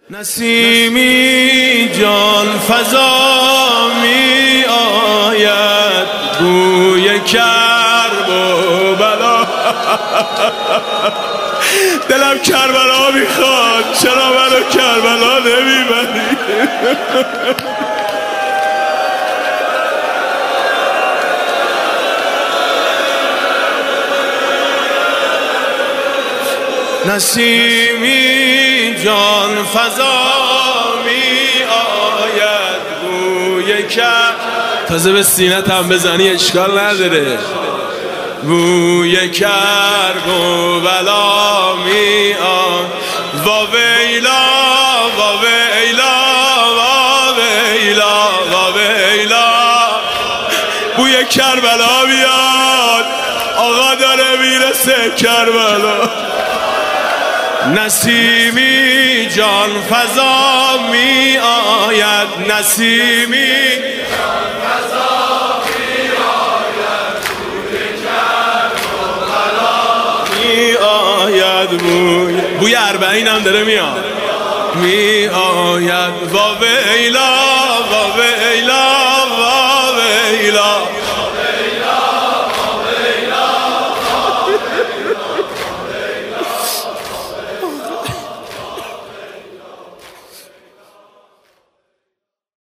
نسیمی جان فضا می آید بوی کرب و بلا. دلم کربلا میخواد، چرا منو کربلا نمیبری؟ نسیمی جان فضا می آید بوی کرب. تازه به سینت هم بزنی اشکال نداره. بوی کرب و بلا می آید. وا ویلا وا ویلا وا ویلا وا ویلا. بوی کربلا بیاد، آقا داره میرسه کربلا. نسیمی جان فضا می آید، نسیمی جان فضا می آید بوی کرب و بلا می آید. بوی اربعین هم داره میاد می آید. وا ویلا